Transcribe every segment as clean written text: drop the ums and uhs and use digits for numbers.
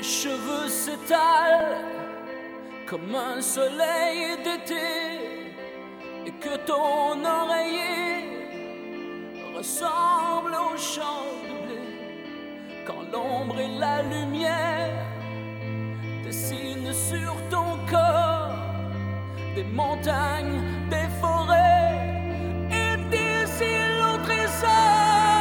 tes cheveux s'étalent comme un soleil d'été et que ton oreiller ressemble au champ de blé quand l'ombre et la lumière dessinent sur ton corps des montagnes, des forêts et des îles au trésor.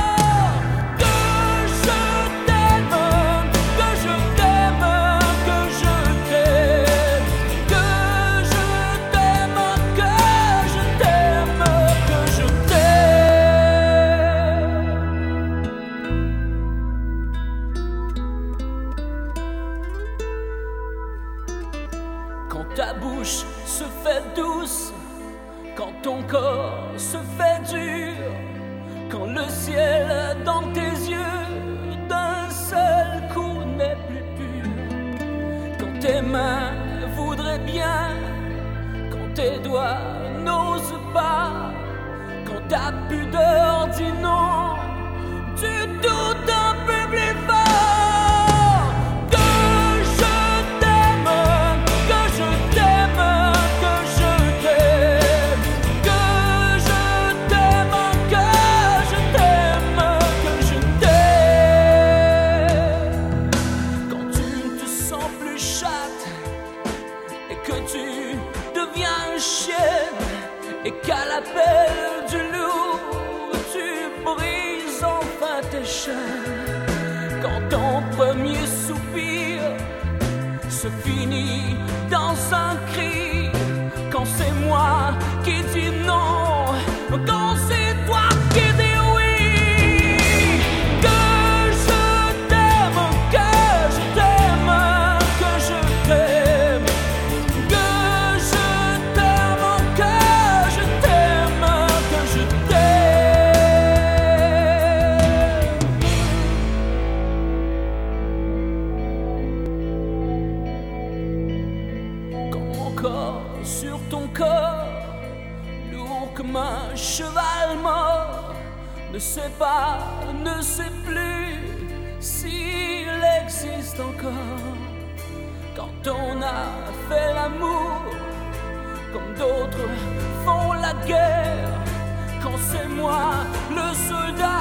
Quand ta bouche se fait douce, quand ton corps se fait dur, quand le ciel dans tes yeux d'un seul coup n'est plus pur, quand tes mains voudraient bien, quand tes doigts n'osent pas, quand ta pudeur dit non, tu doutes un peu plus fort. Que tu deviens chienne et qu'à l'appel du loup tu brises enfin tes chaînes. Quand ton premier soupir se finit dans un cri, quand c'est moi qui dis non, quand c'est toi qui dis oui. Sur ton corps, lourd comme un cheval mort, ne sait pas, ne sait plus s'il existe encore. Quand on a fait l'amour, comme d'autres font la guerre, quand c'est moi le soldat